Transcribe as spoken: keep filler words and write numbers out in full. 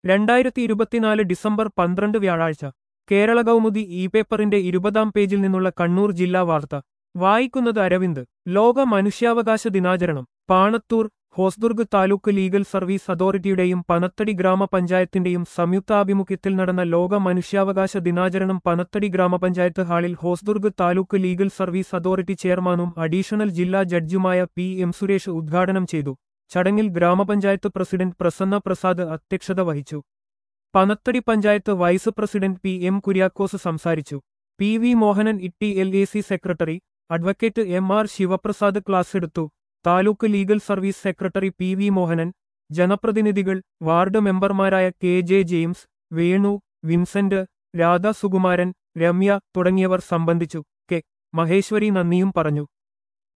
രണ്ടായിരത്തി ഇരുപത്തിനാല് ഡിസംബർ പന്ത്രണ്ട് വ്യാഴാഴ്ച കേരള കൗമുദി ഇ പേപ്പറിന്റെ ഇരുപതാം പേജിൽ നിന്നുള്ള കണ്ണൂർ ജില്ലാ വാർത്ത വായിക്കുന്നത് അരവിന്ദ്. ലോക മനുഷ്യാവകാശ ദിനാചരണം പാണത്തൂർ. ഹോസ്ദുർഗ് താലൂക്ക് ലീഗൽ സർവീസ് അതോറിറ്റിയുടെയും പനത്തടി ഗ്രാമപഞ്ചായത്തിന്റെയും സംയുക്താഭിമുഖ്യത്തിൽ നടന്ന ലോക മനുഷ്യാവകാശ ദിനാചരണം പനത്തടി ഗ്രാമപഞ്ചായത്ത് ഹാളിൽ Hosdurg taluk legal service authority ചെയർമാനും അഡീഷണൽ ജില്ലാ ജഡ്ജുമായ പി എം സുരേഷ് ഉദ്ഘാടനം ചെയ്തു. ചടങ്ങിൽ ഗ്രാമപഞ്ചായത്ത് പ്രസിഡന്റ് പ്രസന്ന പ്രസാദ് അധ്യക്ഷത വഹിച്ചു. Panathady panchayat vice president P M Kuriakose സംസാരിച്ചു. പി വി മോഹനൻ ഇട്ടി L A C secretary, advocate M R Sivaprasad class എടുത്തു. Taluk legal service secretary P V Mohanan, ജനപ്രതിനിധികൾ, വാർഡ് മെമ്പർമാരായ K J James, Venu, Vincent, Radha Sukumaran, Ramya തുടങ്ങിയവർ സംബന്ധിച്ചു. കെ മഹേശ്വരി നന്ദിയും പറഞ്ഞു.